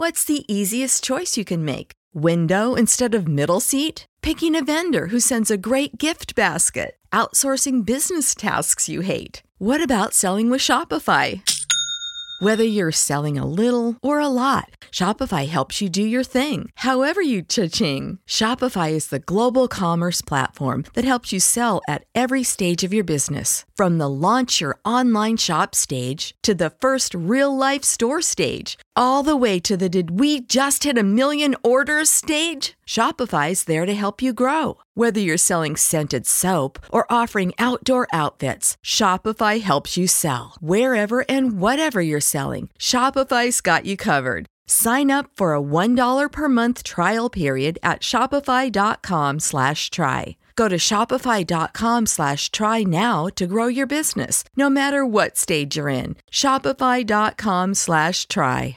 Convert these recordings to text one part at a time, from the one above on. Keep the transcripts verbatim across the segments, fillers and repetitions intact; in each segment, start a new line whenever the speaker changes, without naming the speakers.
What's the easiest choice you can make? Window instead of middle seat? Picking a vendor who sends a great gift basket? Outsourcing business tasks you hate? What about selling with Shopify? Whether you're selling a little or a lot, Shopify helps you do your thing, however you cha-ching. Shopify is the global commerce platform that helps you sell at every stage of your business. From the launch your online shop stage to the first real-life store stage, all the way to the did we just hit a million orders stage. Shopify's there to help you grow. Whether you're selling scented soap or offering outdoor outfits, Shopify helps you sell. Wherever and whatever you're selling, Shopify's got you covered. Sign up for a one dollar per month trial period at shopify.com slash try. Go to shopify.com slash try now to grow your business, no matter what stage you're in. Shopify.com slash try.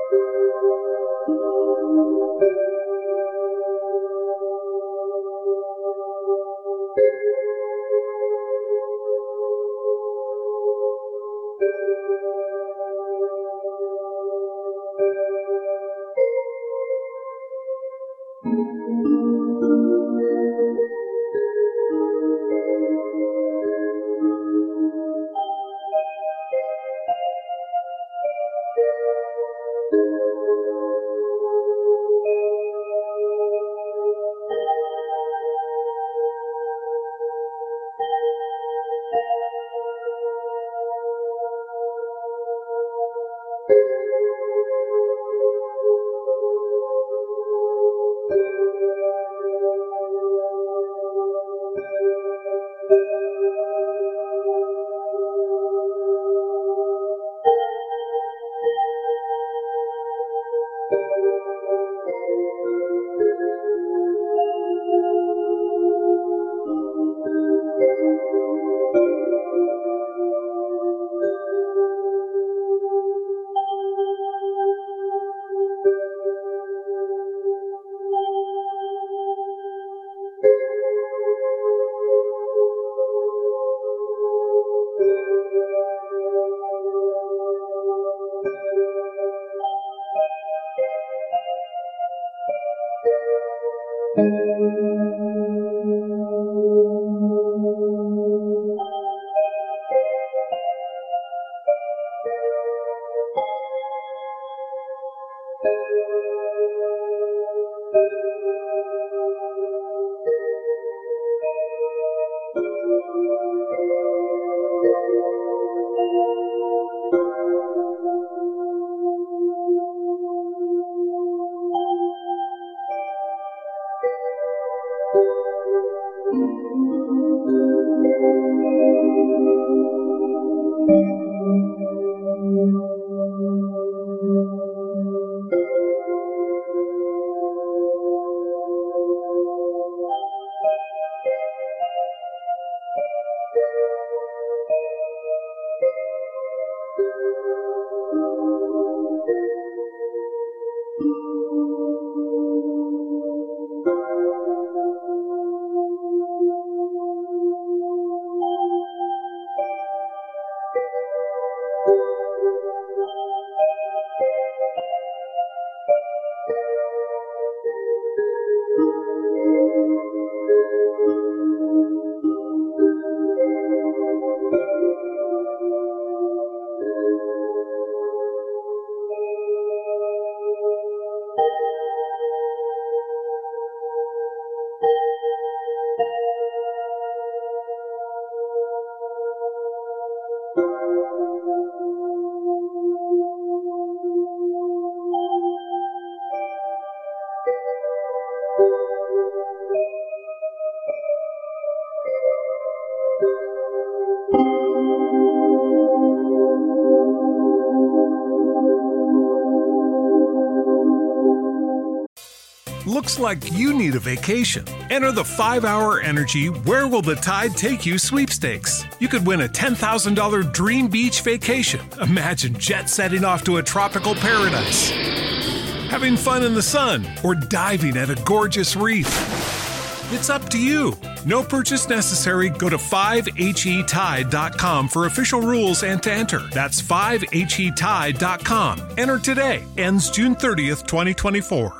Looks like you need a vacation. Enter the five hour Energy Where Will the Tide Take You sweepstakes. You could win a ten thousand dollars dream beach vacation. Imagine jet setting off to a tropical paradise, having fun in the sun, or diving at a gorgeous reef. It's up to you. No purchase necessary. Go to five H E tide dot com for official rules and to enter. That's five H E tide dot com. Enter today. Ends June thirtieth, twenty twenty-four.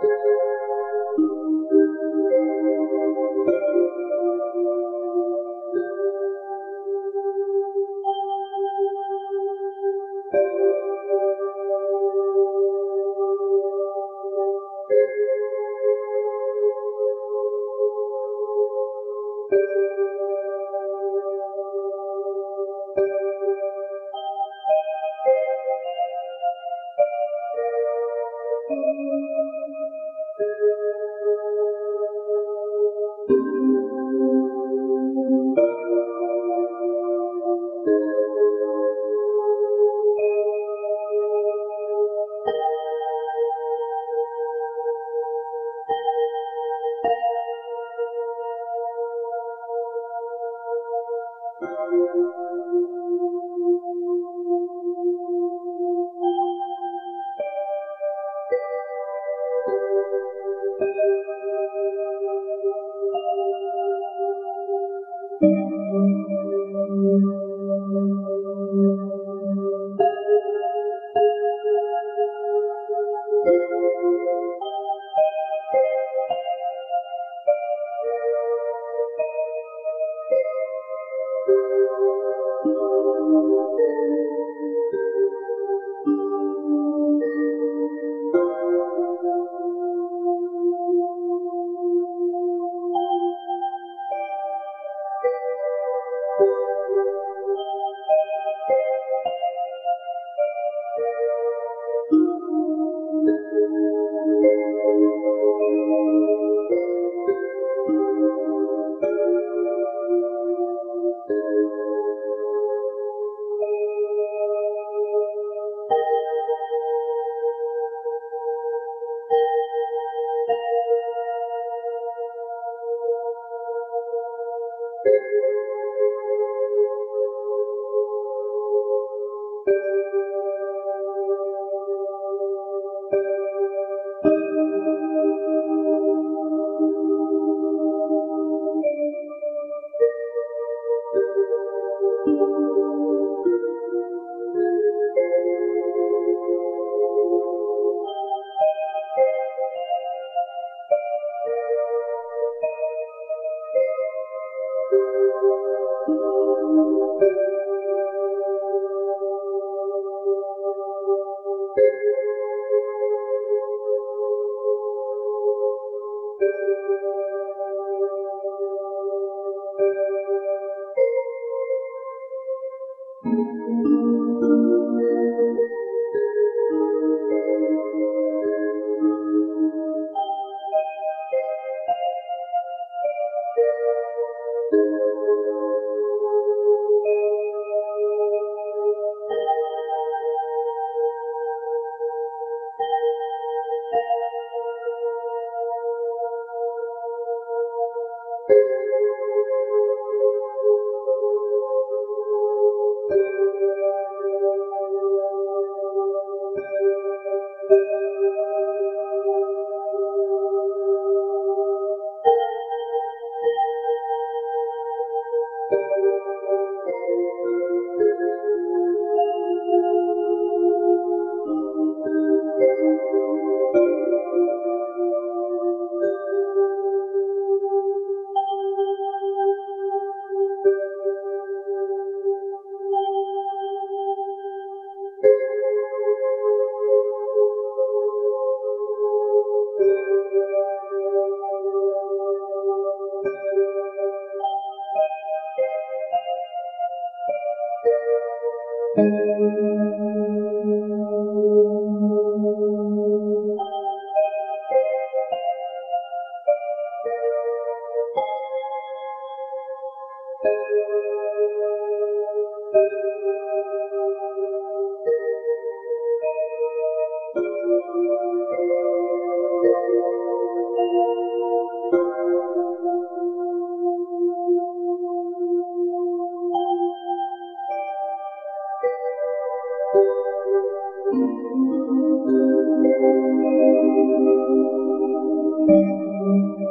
Thank you.